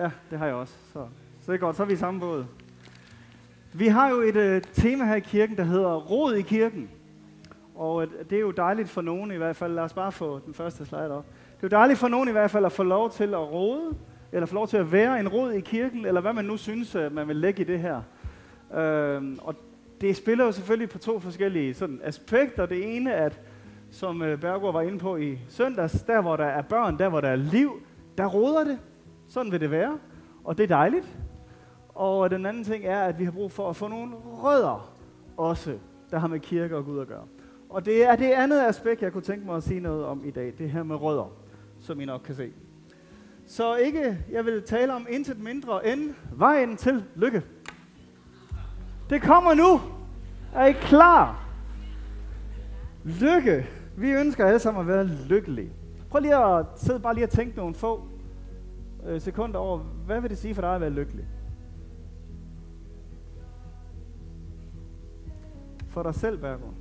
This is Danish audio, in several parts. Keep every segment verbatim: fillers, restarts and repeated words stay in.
Ja, det har jeg også. Så, så det er godt, så er vi i samme båd. Vi har jo et øh, tema her i kirken, der hedder Rod i kirken. Og øh, det er jo dejligt for nogen i hvert fald. Lad os bare få den første slide op. Det er jo dejligt for nogen i hvert fald at få lov til at rode, eller få lov til at være en rod i kirken, eller hvad man nu synes, man vil lægge i det her. Øhm, og det spiller jo selvfølgelig på to forskellige sådan, aspekter. Det ene, at som øh, Bergård var inde på i søndags, der hvor der er børn, der hvor der er liv, der roder det. Sådan vil det være, og det er dejligt. Og den anden ting er, at vi har brug for at få nogle rødder også, der har med kirke og Gud at gøre. Og det er det andet aspekt, jeg kunne tænke mig at sige noget om i dag, det her med rødder, som I nok kan se. Så ikke, jeg vil tale om intet mindre end vejen til lykke. Det kommer nu. Er I klar? Lykke. Vi ønsker alle sammen at være lykkelige. Prøv lige at sidde bare lige og tænke nogle få øh, sekunder over, hvad vil det sige for dig at være lykkelig? For dig selv, Bergård.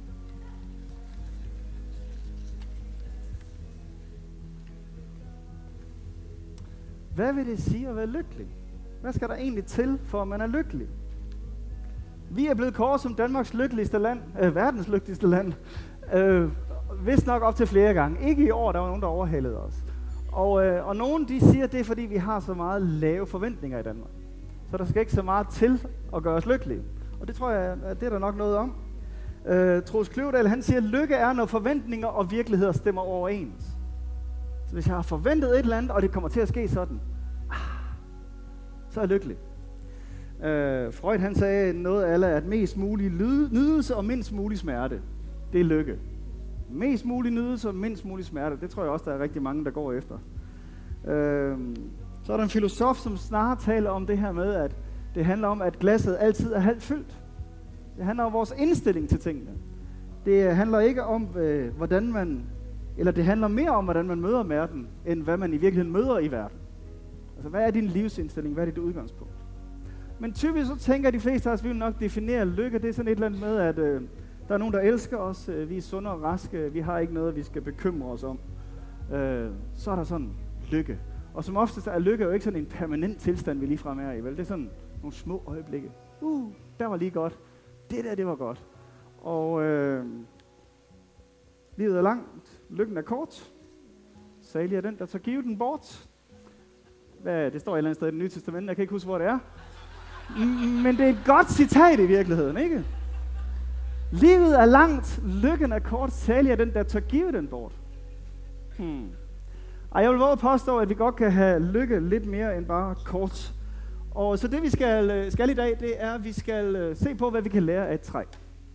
Hvad vil det sige at være lykkelig? Hvad skal der egentlig til, for at man er lykkelig? Vi er blevet kåret som Danmarks lykkeligste land, øh, verdens lykkeligste land, øh, vist nok op til flere gange. Ikke i år, der var nogen, der overhalede os. Og, øh, og nogen, de siger, at det er, fordi vi har så meget lave forventninger i Danmark. Så der skal ikke så meget til at gøre os lykkelige. Og det tror jeg, at det er der nok noget om. Øh, Troels Kløvedal, han siger, at lykke er, når forventninger og virkeligheder stemmer overens. Så hvis jeg har forventet et eller andet, og det kommer til at ske sådan, ah, så er jeg lykkelig. Øh, Freud, han sagde noget af alle, at mest mulig nydelse og mindst mulig smerte, det er lykke. Mest mulig nydelse og mindst mulig smerte, det tror jeg også, der er rigtig mange, der går efter. Øh, så er der en filosof, som snarere taler om det her med, at det handler om, at glasset altid er halvt fyldt. Det handler om vores indstilling til tingene. Det handler ikke om, øh, hvordan man, eller det handler mere om, hvordan man møder verden, end hvad man i virkeligheden møder i verden. Altså, hvad er din livsindstilling? Hvad er dit udgangspunkt? Men typisk så tænker de fleste af os, vi vil nok definere lykke. Det er sådan et eller andet med, at øh, der er nogen, der elsker os. Øh, vi er sunde og raske. Vi har ikke noget, vi skal bekymre os om. Øh, så er der sådan lykke. Og som oftest er lykke jo ikke sådan en permanent tilstand, vi ligefrem er i. Vel? Det er sådan nogle små øjeblikke. Uh, der var lige godt. Det der, det var godt. Og øh, livet er langt. Lykken er kort. Salig er den, der tager givet den bort. Hvad, det står et eller andet sted i det nye testament. Jeg kan ikke huske, hvor det er. Men det er et godt citat i virkeligheden, ikke? Livet er langt, lykken er kort, salig er den, der tør give den bort. Hmm. Og jeg vil våge påstå, at vi godt kan have lykke lidt mere end bare kort. Og så det vi skal, skal i dag, det er, at vi skal se på, hvad vi kan lære af et træ.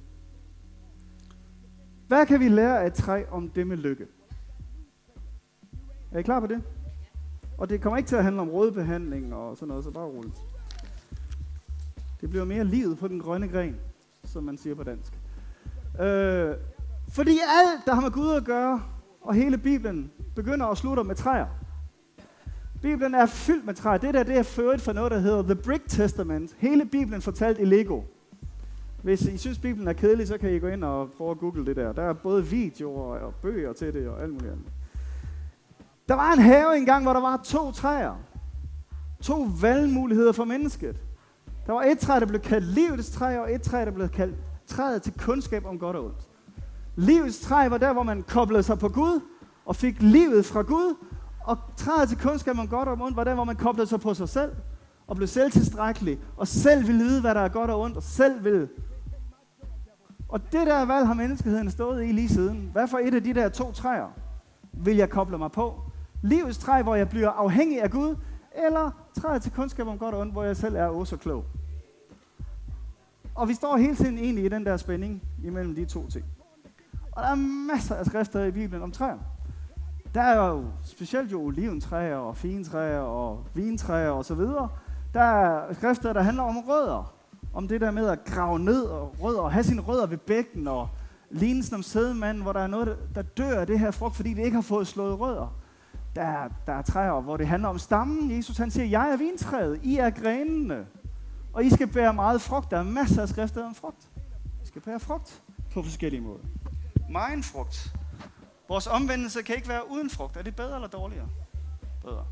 Hvad kan vi lære af et træ om det med lykke? Er I klar på det? Og det kommer ikke til at handle om rådbehandling og sådan noget, så bare roligt. Det bliver mere livet på den grønne gren, som man siger på dansk. Øh, fordi alt, der har med Gud at gøre, og hele Bibelen, begynder og slutter med træer. Bibelen er fyldt med træer. Det der, det er ført fra noget, der hedder The Brick Testament. Hele Bibelen fortalt i Lego. Hvis I synes, Bibelen er kedelig, så kan I gå ind og prøve at google det der. Der er både videoer og bøger til det og alt muligt andet. Der var en have engang, hvor der var to træer. To valgmuligheder for mennesket. Der var et træ, der blev kaldt livets træ, og et træ, der blev kaldt træet til kundskab om godt og ondt. Livets træ var der, hvor man koblede sig på Gud, og fik livet fra Gud, og træet til kundskab om godt og ondt var der, hvor man koblede sig på sig selv, og blev selv tilstrækkelig, og selv ville vide, hvad der er godt og ondt, og selv ville. Og det der valg har menneskeheden stået i lige siden. Hvad for et af de der to træer vil jeg koble mig på? Livets træ, hvor jeg bliver afhængig af Gud, eller træet til kundskab om godt og ondt, hvor jeg selv er også så klog. Og vi står hele tiden egentlig i den der spænding imellem de to ting. Og der er masser af skrifter i Bibelen om træer. Der er jo specielt jo oliventræer og figentræer og vintræer og så videre. Der er skrifter, der handler om rødder. Om det der med at grave ned og rødder og have sine rødder ved bækken og ligne som sædemand, hvor der er noget, der dør af det her frugt, fordi det ikke har fået slået rødder. Der, der er træer, hvor det handler om stammen. Jesus han siger, jeg er vintræet, I er grenene. Og I skal bære meget frugt. Der er masser af skrifter om frugt. I skal bære frugt på forskellige måder. Megen frugt. Vores omvendelse kan ikke være uden frugt. Er det bedre eller dårligere? Bedre.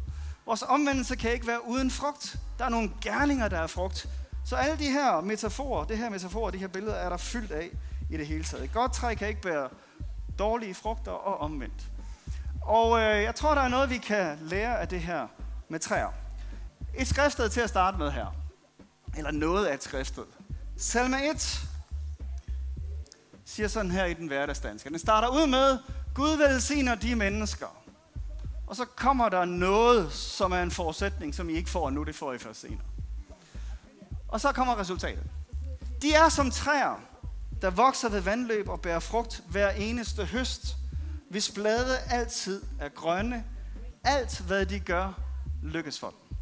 Vores omvendelse kan ikke være uden frugt. Der er nogle gerninger, der er frugt. Så alle de her metaforer, det her metaforer, de her billeder, er der fyldt af i det hele taget. Et godt træ kan ikke bære dårlige frugter og omvendt. Og øh, jeg tror, der er noget, vi kan lære af det her med træer. Et skriftsted til at starte med her. Eller noget af et skriftsted. Salme et siger sådan her i den hverdagsdanske. Den starter ud med, Gud velsigner de mennesker. Og så kommer der noget, som er en forudsætning, som I ikke får nu, det får I først senere. Og så kommer resultatet. De er som træer, der vokser ved vandløb og bærer frugt hver eneste høst, hvis blade altid er grønne. Alt, hvad de gør, lykkes for dem.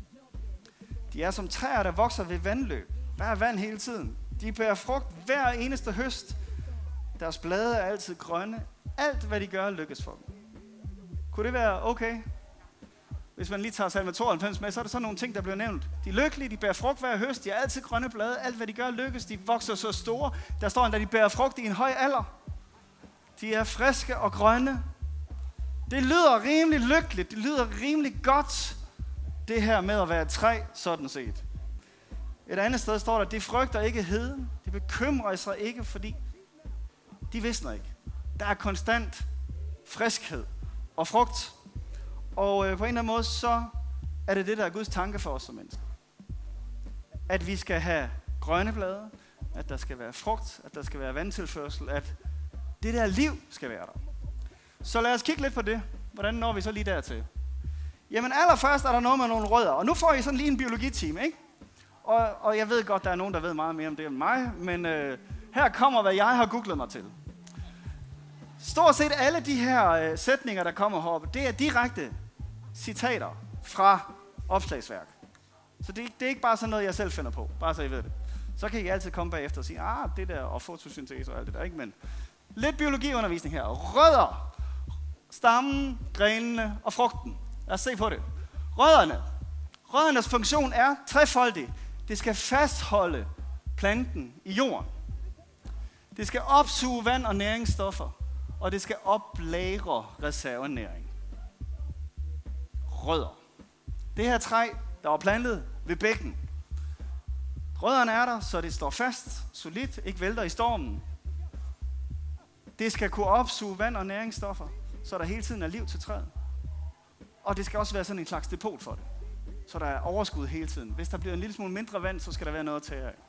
De er som træer, der vokser ved vandløb. Der er vand hele tiden. De bærer frugt hver eneste høst. Deres blade er altid grønne. Alt, hvad de gør, lykkes for dem. Kunne det være okay? Hvis man lige tager salme tooghalvfems med, så er der sådan nogle ting, der bliver nævnt. De er lykkelige, de bærer frugt hver høst, de har altid grønne blade. Alt, hvad de gør, lykkes. De vokser så store. Der står endda, de bærer frugt i en høj alder. De er friske og grønne. Det lyder rimelig lykkeligt. Det lyder rimelig godt, det her med at være et træ, sådan set. Et andet sted står der, de frygter ikke heden. De bekymrer sig ikke, fordi de visner ikke. Der er konstant friskhed og frugt. Og øh, på en eller anden måde, så er det det, der er Guds tanke for os som mennesker. At vi skal have grønne blade, at der skal være frugt, at der skal være vandtilførsel, at det der liv skal være der. Så lad os kigge lidt på det. Hvordan når vi så lige dertil? Jamen allerførst er der noget med nogle rødder, og nu får I sådan lige en biologitime, ikke? Og, og jeg ved godt, der er nogen, der ved meget mere om det end mig, men øh, her kommer, hvad jeg har googlet mig til. Stort set alle de her øh, sætninger, der kommer heroppe, det er direkte citater fra opslagsværk. Så det, det er ikke bare sådan noget, jeg selv finder på, bare så I ved det. Så kan I altid komme bagefter og sige, ah, det der, og fotosyntese og alt det der, ikke? Men lidt biologiundervisning her. Rødder, stammen, grenene og frugten. Lad os se på det. Rødderne. Røddernes funktion er trefoldig. Det skal fastholde planten i jorden. Det skal opsuge vand og næringsstoffer. Og det skal oplagre reservenæring. Rødder. Det her træ, der var plantet ved bækken. Rødderne er der, så det står fast, solidt, ikke vælter i stormen. Det skal kunne opsuge vand og næringsstoffer, så der hele tiden er liv til træet. Og det skal også være sådan en slags depot for det, så der er overskud hele tiden. Hvis der bliver en lille smule mindre vand, så skal der være noget at tage af.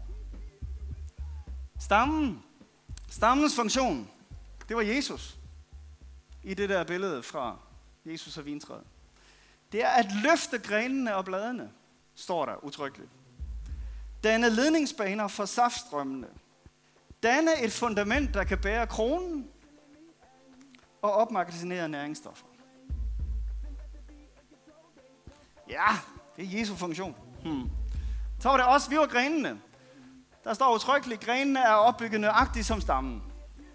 Stammen. Stammens funktion, det var Jesus. I det der billede fra Jesus og vintræet. Det er at løfte grenene og bladene, står der udtrykkeligt. Danne ledningsbaner for saftstrømmene. Danne et fundament, der kan bære kronen og opmagasinere næringsstoffer. Ja, det er Jesu funktion. Hmm. Så var det også, vi var grenene. Der står udtrykkeligt, grenene er opbygget nøjagtigt som stammen.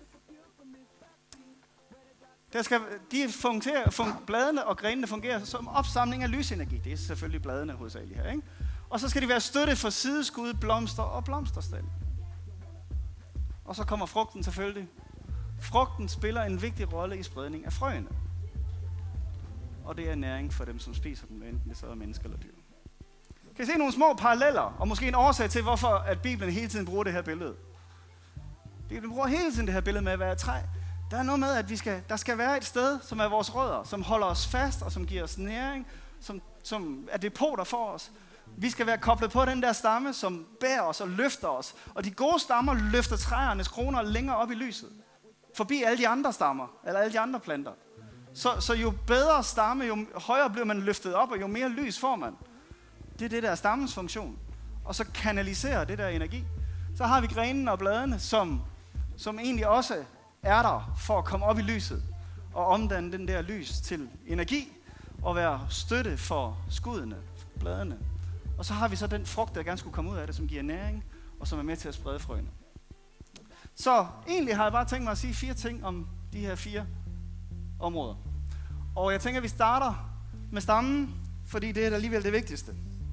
Der skal, de fungerer, fun, bladene og grenene fungerer som opsamling af lysenergi. Det er selvfølgelig bladene hovedsageligt her, ikke? Og så skal de være støtte for sideskud, blomster og blomsterstand. Og så kommer frugten selvfølgelig. Frugten spiller en vigtig rolle i spredning af frøene. Og det er næring for dem, som spiser dem, enten det så er mennesker eller dyr. Kan I se nogle små paralleller, og måske en årsag til, hvorfor at Bibelen hele tiden bruger det her billede? Bibelen bruger hele tiden det her billede med at være et træ. Der er noget med, at vi skal, der skal være et sted, som er vores rødder, som holder os fast, og som giver os næring, som, som er depoter for os. Vi skal være koblet på den der stamme, som bærer os og løfter os. Og de gode stammer løfter træernes kroner længere op i lyset. Forbi alle de andre stammer, eller alle de andre planter. Så, så jo bedre stamme, jo højere bliver man løftet op, og jo mere lys får man. Det er det der stammens funktion. Og så kanaliserer det der energi. Så har vi grenene og bladene, som, som egentlig også er der for at komme op i lyset. Og omdanne den der lys til energi. Og være støtte for skuddene, bladene. Og så har vi så den frugt, der gerne skulle komme ud af det, som giver næring, og som er med til at sprede frøene. Så egentlig har jeg bare tænkt mig at sige fire ting om de her fire områder. Og jeg tænker, at vi starter med stammen, fordi det er alligevel det vigtigste.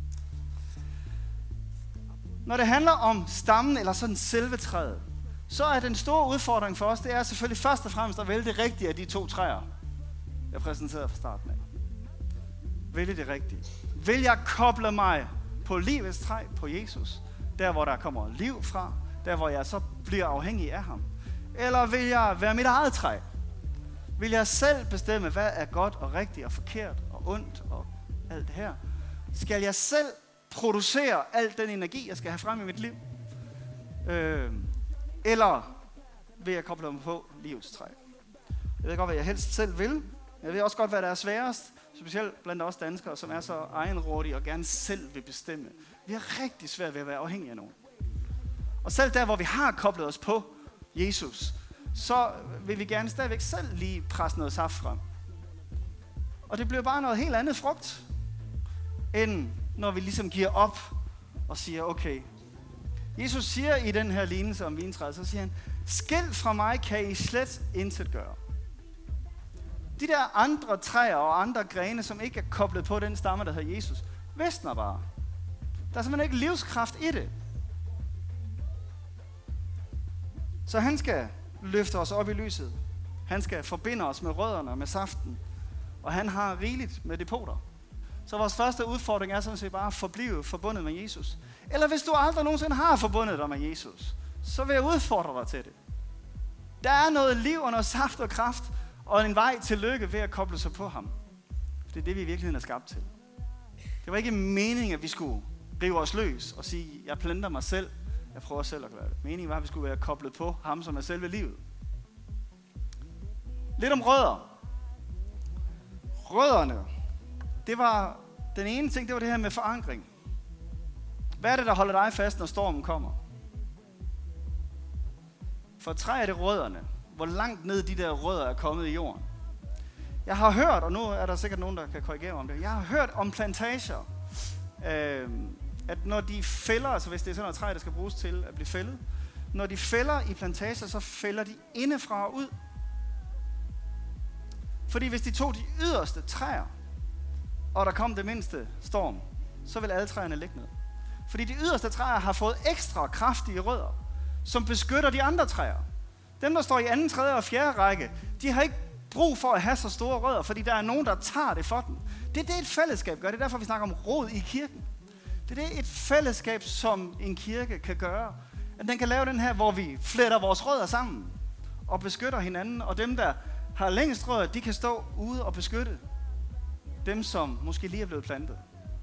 Når det handler om stammen, eller sådan selve træet, så er den store udfordring for os, det er selvfølgelig først og fremmest at vælge det rigtige af de to træer, jeg præsenterede fra starten af. vælge det rigtige? Vil jeg koble mig på livets træ, på Jesus, der hvor der kommer liv fra, der hvor jeg så bliver afhængig af ham? Eller vil jeg være mit eget træ? Vil jeg selv bestemme, hvad er godt og rigtigt og forkert og ondt og alt det her? Skal jeg selv producere al den energi, jeg skal have frem i mit liv? Øh, eller vil jeg koble mig på livets træ? Jeg ved godt, hvad jeg helst selv vil. Jeg ved også godt, hvad der er sværest. Specielt blandt os danskere, som er så egenrådige og gerne selv vil bestemme. Vi har rigtig svært ved at være afhængige af nogen. Og selv der, hvor vi har koblet os på Jesus, så vil vi gerne stadigvæk selv lige presse noget saft frem. Og det bliver bare noget helt andet frugt, end når vi ligesom giver op og siger, okay. Jesus siger i den her lignelse om vintræet, så siger han, skilt fra mig kan I slet intet gøre. De der andre træer og andre grene, som ikke er koblet på den stamme, der hedder Jesus, visner bare. Der er simpelthen ikke livskraft i det. Så han skal løfte os op i lyset. Han skal forbinde os med rødderne og med saften. Og han har rigeligt med depoter. Så vores første udfordring er sådan set bare at forblive forbundet med Jesus. Eller hvis du aldrig nogensinde har forbundet dig med Jesus, så vil jeg udfordre dig til det. Der er noget liv og noget saft og kraft og en vej til lykke ved at koble sig på ham. Det er det, vi i virkeligheden er skabt til. Det var ikke meningen, at vi skulle rive os løs og sige, jeg planter mig selv. Jeg prøver selv at gøre det. Meningen var, at vi skulle være koblet på ham, som er selve livet. Lidt om rødder. Rødderne, det var den ene ting, det var det her med forankring. Hvad er det, der holder dig fast, når stormen kommer? For træ er det rødderne. Hvor langt ned de der rødder er kommet i jorden. Jeg har hørt, og nu er der sikkert nogen, der kan korrigere om det. Jeg har hørt om plantager, øh, at når de fælder, altså hvis det er sådan noget træ, der skal bruges til at blive fældet, når de fælder i plantager, så fælder de indefra og ud. Fordi hvis de tog de yderste træer, og der kom det mindste storm, så vil alle træerne ligge ned. Fordi de yderste træer har fået ekstra kraftige rødder, som beskytter de andre træer. Dem, der står i anden, tredje og fjerde række, de har ikke brug for at have så store rødder, fordi der er nogen, der tager det for dem. Det er det, et fællesskab gør. Det er derfor, vi snakker om rod i kirken. Det er det, et fællesskab, som en kirke kan gøre. At den kan lave den her, hvor vi fletter vores rødder sammen og beskytter hinanden. Og dem, der har længst rødder, de kan stå ude og beskytte dem, som måske lige er blevet plantet.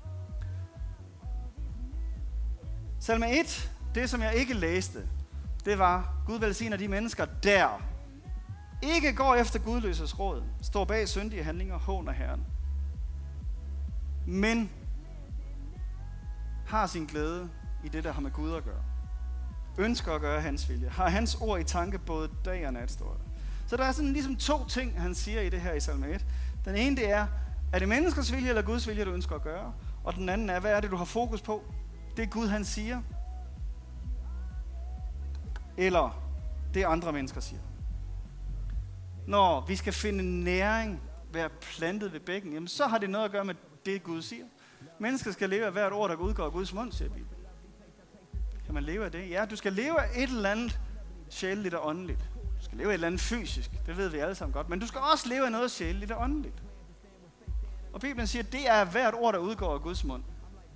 Salme et, det som jeg ikke læste, det var, Gud velsigner de mennesker, der ikke går efter gudløses råd, står bag syndige handlinger, håner Herren, men har sin glæde i det, der har med Gud at gøre. Ønsker at gøre hans vilje. Har hans ord i tanke både dag og nat, står der. Så der er sådan ligesom to ting, han siger i det her i salme et. Den ene, det er, er det menneskers vilje eller Guds vilje, du ønsker at gøre? Og den anden er, hvad er det, du har fokus på? Det er Gud, han siger. Eller det andre mennesker siger. Når vi skal finde næring, være plantet ved bækken, jamen så har det noget at gøre med det, Gud siger. Mennesker skal leve af hvert ord, der udgår af Guds mund, siger Bibelen. Kan man leve af det? Ja, du skal leve af et eller andet sjæleligt og åndeligt. Du skal leve af et eller andet fysisk, det ved vi alle sammen godt. Men du skal også leve af noget sjæleligt og åndeligt. Og Bibelen siger, at det er hvert ord, der udgår af Guds mund.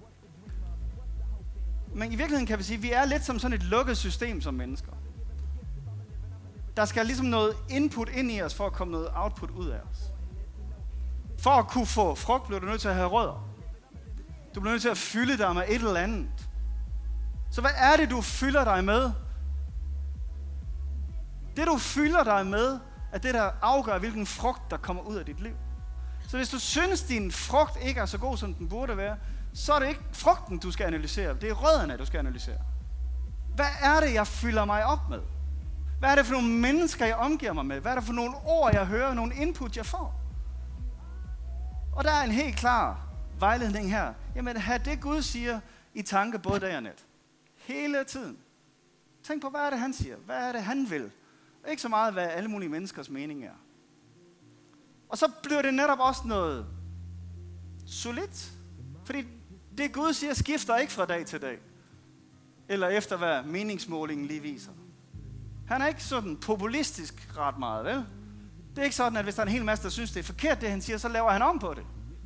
Men i virkeligheden kan vi sige, at vi er lidt som sådan et lukket system som mennesker. Der skal ligesom noget input ind i os, for at komme noget output ud af os. For at kunne få frugt, bliver du nødt til at have rødder. Du bliver nødt til at fylde dig med et eller andet. Så hvad er det, du fylder dig med? Det, du fylder dig med, er det, der afgør, hvilken frugt, der kommer ud af dit liv. Så hvis du synes, din frugt ikke er så god, som den burde være, så er det ikke frugten, du skal analysere. Det er rødderne, du skal analysere. Hvad er det, jeg fylder mig op med? Hvad er det for nogle mennesker, jeg omgiver mig med? Hvad er det for nogle ord, jeg hører? Nogle input, jeg får? Og der er en helt klar vejledning her. Jamen, have det Gud siger i tanke både dag og nat. Hele tiden. Tænk på, hvad er det, han siger? Hvad er det, han vil? Og ikke så meget, hvad alle mulige menneskers mening er. Og så bliver det netop også noget solidt. Fordi det Gud siger, skifter ikke fra dag til dag. Eller efter, hvad meningsmålingen lige viser. Han er ikke sådan populistisk ret meget, vel? Det er ikke sådan, at hvis der er en hel masse, der synes, det er forkert, det han siger, så laver han om på det.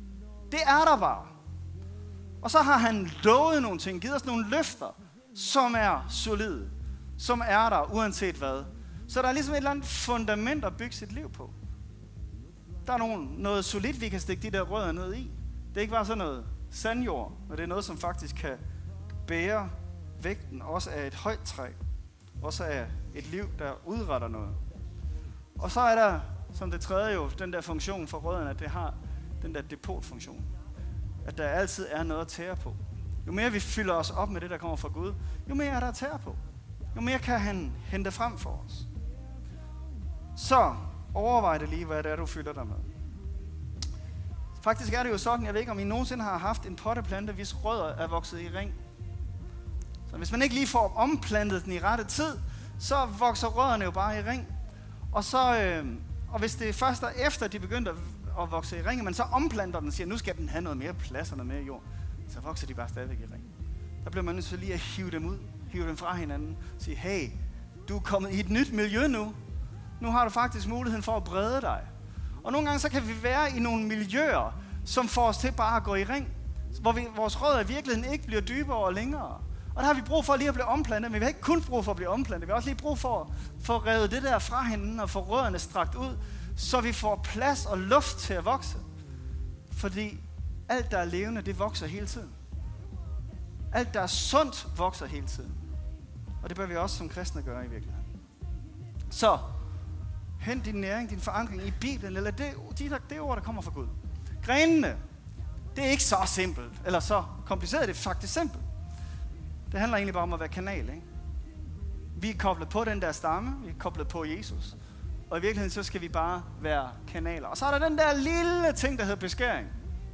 Det er der bare. Og så har han lovet nogle ting, givet os nogle løfter, som er solide, som er der uanset hvad. Så der er ligesom et eller andet fundament at bygge sit liv på. Der er nogen, noget solidt, vi kan stikke de der rødder ned i. Det er ikke bare sådan noget sandjord, men det er noget, som faktisk kan bære vægten, også af et højt træ. Også af et liv, der udretter noget. Og så er der, som det tredje jo, den der funktion for rødderne, at det har den der depotfunktion. At der altid er noget at tære på. Jo mere vi fylder os op med det, der kommer fra Gud, jo mere er der at tære på. Jo mere kan han hente frem for os. Så overvej det lige, hvad det er, du fylder dig med. Faktisk er det jo sådan, jeg ved ikke, om I nogensinde har haft en potteplante, hvis rødder er vokset i ring. Så hvis man ikke lige får omplantet den i rette tid, så vokser rødderne jo bare i ring. Og, så, øh, og hvis det først er efter, de begynder at vokse i ring, men så omplanter den og siger, nu skal den have noget mere plads og noget mere jord, så vokser de bare stadigvæk i ring. Der bliver man nødt til lige at hive dem ud, hive dem fra hinanden, og sige, hey, du er kommet i et nyt miljø nu. Nu har du faktisk muligheden for at brede dig. Og nogle gange så kan vi være i nogle miljøer, som får os til bare at gå i ring, hvor vi, vores rødder i virkeligheden ikke bliver dybere og længere. Og der har vi brug for lige at blive omplantet, men vi har ikke kun brug for at blive omplantet. Vi har også lige brug for at få revet det der fra hinanden og få rødderne strakt ud, så vi får plads og luft til at vokse. Fordi alt, der er levende, det vokser hele tiden. Alt, der er sundt, vokser hele tiden. Og det bør vi også som kristne gøre i virkeligheden. Så hent din næring, din forankring i Bibelen, eller det, det, det ord, der kommer fra Gud. Grenene, det er ikke så simpelt, eller så kompliceret, det er faktisk simpelt. Det handler egentlig bare om at være kanal, ikke? Vi er koblet på den der stamme, vi er koblet på Jesus, og i virkeligheden så skal vi bare være kanaler. Og så er der den der lille ting, der hedder beskæring.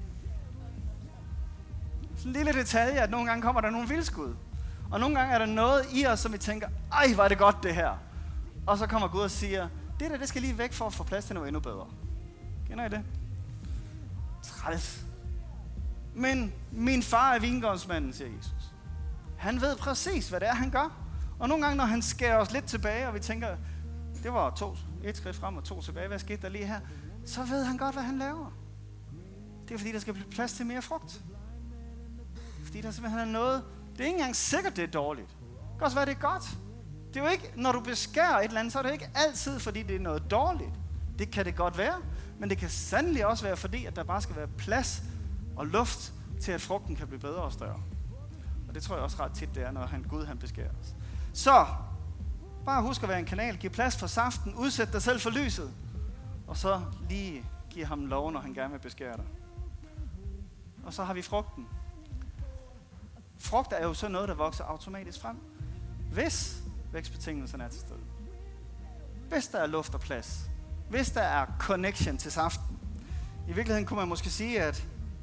Sådan en lille detalje, at nogle gange kommer der nogle vildskud, og nogle gange er der noget i os, som vi tænker, ej, hvor er det godt det her. Og så kommer Gud og siger, det der, det skal lige væk for at få plads til noget endnu bedre. Kender I det? Træls. Men min far er vingårdsmanden, siger Jesus. Han ved præcis, hvad det er, han gør. Og nogle gange, når han skærer os lidt tilbage, og vi tænker, det var to, et skridt frem og to tilbage, hvad skete der lige her? Så ved han godt, hvad han laver. Det er fordi, der skal blive plads til mere frugt. Fordi der simpelthen er noget, det er ikke engang sikkert, det er dårligt. Det kan også være, det er godt. Det er jo ikke, når du beskærer et eller andet, så er det ikke altid, fordi det er noget dårligt. Det kan det godt være, men det kan sandelig også være, fordi at der bare skal være plads og luft til, at frugten kan blive bedre og større. Og det tror jeg også ret tit, det er, når han, Gud han beskærer os. Så, bare husk at være en kanal. Giv plads for saften. Udsæt dig selv for lyset. Og så lige giv ham lov, når han gerne vil beskære dig. Og så har vi frugten. Frugt er jo så noget, der vokser automatisk frem. Hvis vækstbetingelserne er til stede. Hvis der er luft og plads. Hvis der er connection til saften. I virkeligheden kunne man måske sige, at,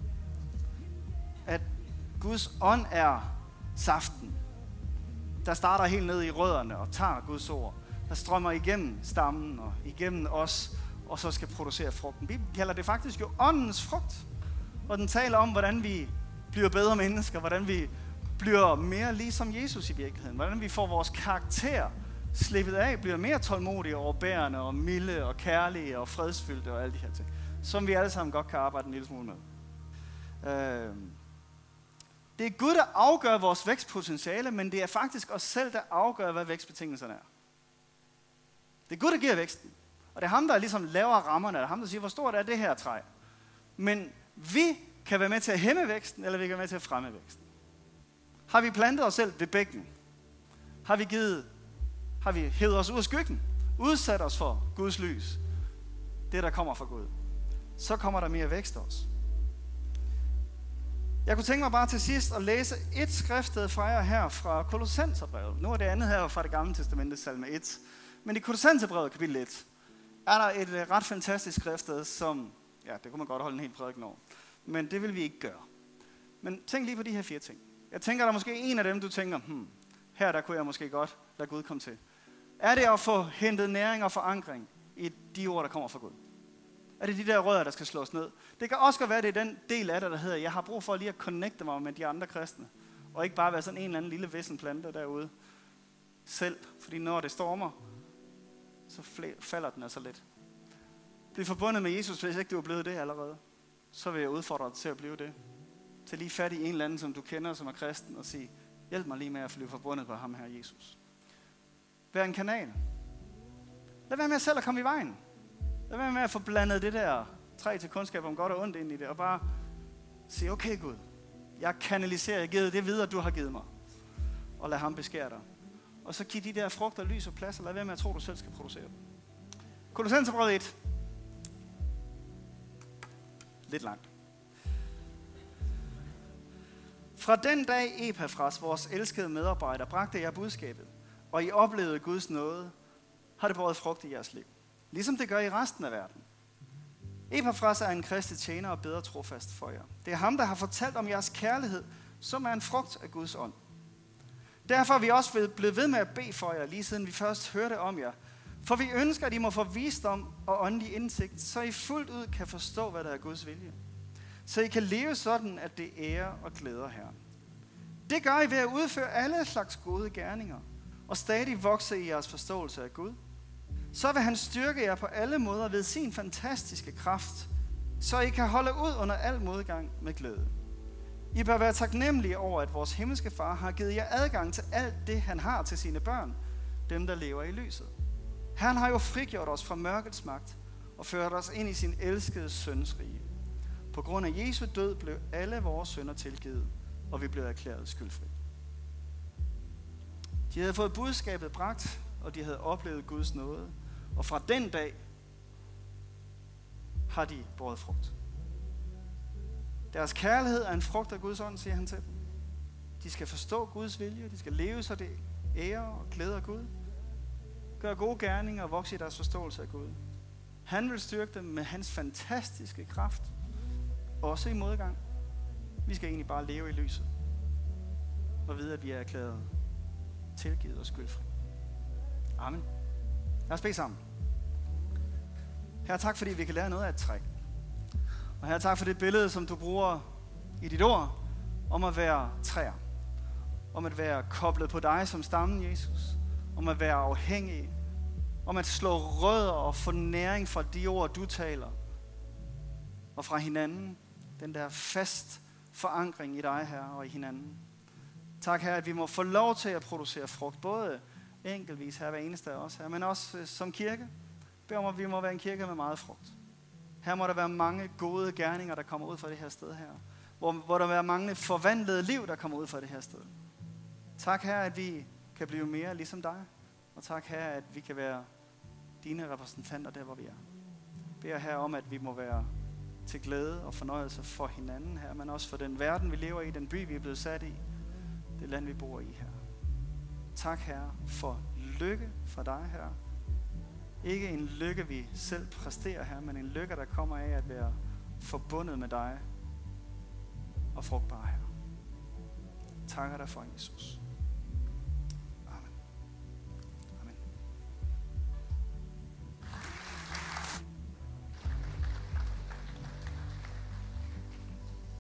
at Guds ånd er saften, der starter helt ned i rødderne og tager Guds ord, der strømmer igennem stammen og igennem os, og så skal producere frugten. Bibelen kalder det faktisk jo åndens frugt, og den taler om, hvordan vi bliver bedre mennesker, hvordan vi bliver mere ligesom Jesus i virkeligheden, hvordan vi får vores karakter slippet af, bliver mere tålmodige, overbærende og milde og kærlige og fredsfyldte og alle de her ting, som vi alle sammen godt kan arbejde en lille smule med. Øh, Det er Gud, der afgør vores vækstpotentiale, men det er faktisk os selv, der afgør, hvad vækstbetingelserne er. Det er Gud, der giver væksten. Og det er ham, der ligesom laver rammerne. Det er ham, der siger, hvor stort er det her træ. Men vi kan være med til at hæmme væksten, eller vi kan være med til at fremme væksten. Har vi plantet os selv ved bækken? Har vi givet, har vi hævet os ud af skyggen? Udsat os for Guds lys? Det, der kommer fra Gud. Så kommer der mere vækst også. Jeg kunne tænke mig bare til sidst at læse et skriftsted fra jer her fra Kolossenserbrevet. Nu er det andet her fra det gamle testamente, salme et. Men i Kolossenserbrevet, kapitel et, er der et ret fantastisk skriftsted, som, ja, det kunne man godt holde en hel prædiken over. Men det vil vi ikke gøre. Men tænk lige på de her fire ting. Jeg tænker, der er måske en af dem, du tænker, hmm, her der kunne jeg måske godt lade Gud komme til. Er det at få hentet næring og forankring i de ord, der kommer fra Gud? Er det de der rødder, der skal slås ned? Det kan også godt være, det er den del af det, der hedder, jeg har brug for lige at connecte mig med de andre kristne. Og ikke bare være sådan en eller anden lille vissen plante derude selv. Fordi når det stormer, så falder den altså lidt. Det er forbundet med Jesus, hvis ikke du er blevet det allerede. så vil jeg udfordre dig til at blive det. Til lige fat i en eller anden, som du kender, som er kristen, og sige, hjælp mig lige med at blive forbundet på ham her, Jesus. Vær en kanal. Lad være med selv at komme i vejen. Lad være med at få blandet det der træ til kundskab om godt og ondt ind i det, og bare sige, okay Gud, jeg kanaliserer, jeg giver det videre, du har givet mig. Og lad ham beskære dig. Og så giv de der frugter, lys og plads, og lad være med at tro, du selv skal producere dem. Kolossenserbrevet et. Lidt langt. Fra den dag Epafras, vores elskede medarbejder, bragte jer budskabet, og I oplevede Guds nåde, har det båret frugt i jeres liv. Ligesom det gør i resten af verden. Epafras er en kristet tjener og bedre trofast for jer. Det er ham, der har fortalt om jeres kærlighed, som er en frugt af Guds ånd. Derfor er vi også blevet ved med at bede for jer, lige siden vi først hørte om jer. For vi ønsker, at I må få visdom og åndelig indsigt, så I fuldt ud kan forstå, hvad der er Guds vilje. Så I kan leve sådan, at det ærer og glæder Herren. Det gør I ved at udføre alle slags gode gerninger, og stadig vokse i jeres forståelse af Gud. Så vil han styrke jer på alle måder ved sin fantastiske kraft, så I kan holde ud under al modgang med glæde. I bør være taknemmelige over, at vores himmelske far har givet jer adgang til alt det, han har til sine børn, dem der lever i lyset. Han har jo frigjort os fra mørkets magt og ført os ind i sin elskede søns rige. På grund af Jesu død blev alle vores synder tilgivet, og vi blev erklæret skyldfri. De havde fået budskabet bragt, og de havde oplevet Guds nåde. Og fra den dag har de båret frugt. Deres kærlighed er en frugt af Guds ånd, siger han til dem. De skal forstå Guds vilje, de skal leve så det ærer og glæder Gud. Gør gode gerninger og vokse i deres forståelse af Gud. Han vil styrke dem med hans fantastiske kraft, også i modgang. Vi skal egentlig bare leve i lyset og vide, at vi er erklæret tilgivet og skyldfri. Amen. Lad os bede sammen. Herre, tak fordi vi kan lære noget af et træ. Og herre, tak for det billede, som du bruger i dit ord, om at være træer. Om at være koblet på dig som stammen, Jesus. Om at være afhængig. Om at slå rødder og få næring fra de ord, du taler. Og fra hinanden. Den der fast forankring i dig, Herre, og i hinanden. Tak, Herre, at vi må få lov til at producere frugt. Både enkeltvis, her hver eneste af os, her, men også øh, som kirke. Bed om, at vi må være en kirke med meget frugt. Her må der være mange gode gerninger, der kommer ud fra det her sted her. Hvor, hvor der vil være mange forvandlede liv, der kommer ud fra det her sted. Tak, Herre, at vi kan blive mere ligesom dig. Og tak, Herre, at vi kan være dine repræsentanter der, hvor vi er. Beder her om, at vi må være til glæde og fornøjelse for hinanden her, men også for den verden, vi lever i, den by, vi er blevet sat i, det land, vi bor i her. Tak, Herre, for lykke fra dig, Herre. Ikke en lykke, vi selv præsterer her, men en lykke, der kommer af at være forbundet med dig og frugtbar, Herre. Takker dig for, Jesus.